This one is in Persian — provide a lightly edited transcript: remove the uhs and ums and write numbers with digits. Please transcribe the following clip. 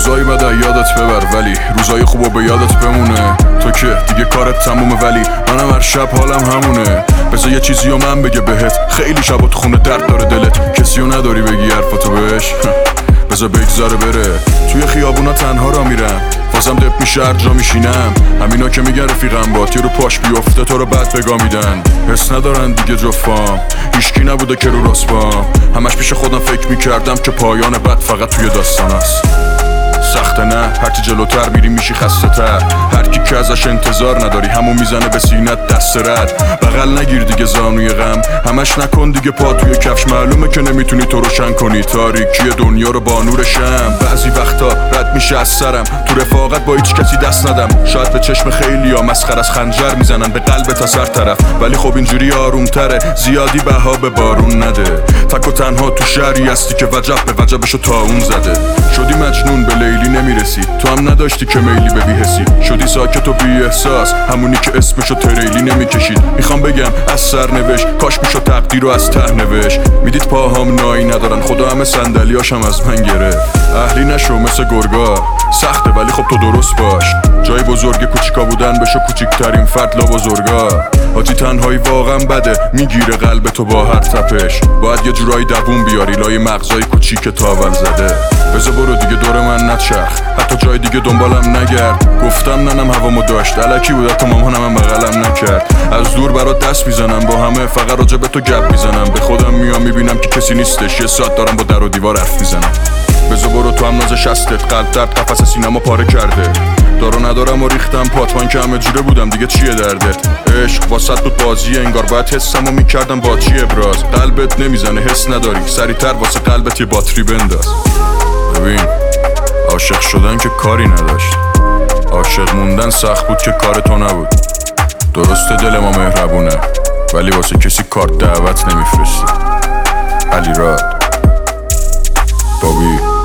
روزای بد یادت ببر ولی روزای خوبو به یادت بمونه. تو که دیگه کارت تمومه ولی منم هر شب حالم همونه. بذار یه چیزیو من بگه بهت، خیلی شبا تو خونه درد داره دلت، کسیو نداری بگی حرفتو بهش. بذار بگذاره بره. توی خیابونا تنها را میرم، بازم دپ میشه هر جا میشینم. همینا که میگن رفیقم باتی رو پاش بیفته تو رو بد بگا میدن. حس ندارن دیگه جفام، هیچکی نبوده که رو راست بام. همش پیش خودم فکر میکردم که پایان بد فقط توی داستان است. سخته نه، هرچی جلوتر میری میشی خسته تر. هرکی که ازش انتظار نداری همون میزنه به سینت دست رد. بغل نگیر دیگه زانوی غم، همش نکن دیگه پا توی کفش. معلومه که نمیتونی تو روشن کنی تاریکی دنیا رو با نور شم. بعضی وقتا رد میشه از سرم، تو رفاقت با هیچ کسی دست ندم. شاید به چشم خیلیا مسخره از خنجر میزنن به قلب تا سر طرف، ولی خب اینجوری آرومتره. زیادی بها به بارون نده، تک و تنها تو شهری هستی که وجب به وجبشو تا اون زده. شدی مجنون به لیلی نمیرسی، تو هم نداشتی که میلی به بی‌حسی. شدی ساکت و بی احساس، همونی که اسمشو تریلی نمیکشید. میخوام بگم از سرنوشت، کاش میشد تقدیر رو از ته نوشت. میدید پاهام نایی ندارن، خدا همه صندلیاشم از من گرفت. اهلی نشو مثل گرگا، سخته ولی خب تو درست باش. جای بزرگ کوچیکا بودن بشو کوچیکترین فرد لا بزرگا. حاجی تنهایی واقعا بده، میگیره قلب تو با هر تپش. باید یه جورایی دووم بیاری لای مغزای کوچیک تاول زده. بذار برو دیگه دور من نچرخ، حتی جای دیگه دنبالم نگرد. گفتم ننم هوامو داشت، الکی بود حتی مامانم هم بغلم نکرد. از دور برات دست میزنم با همه، فقط راجع به تو گپ میزنم. به خودم میام میبینم که کسی نیستش، یه ساعت دارم با در و دیوار حرف میزنم. بذار برو تو هم ناز شستت، قلب درد قفس سینما پاره کرده. دارو ندارم و ریختم پاتمان که همه جوره بودم دیگه چیه دردت. عشق واسط بود بازیه، انگار باید حسمو میکردم با چی ابراز. قلبت نمیزنه حس نداری، سریعتر واسه قلبت یه باتری بنداز. ببین عاشق شدن که کاری نداشت، عاشق موندن سخت بود که کار تو نبود. درسته دل ما مهربونه ولی واسه کسی کارت دعوت نمیفرستی. علی راد بابی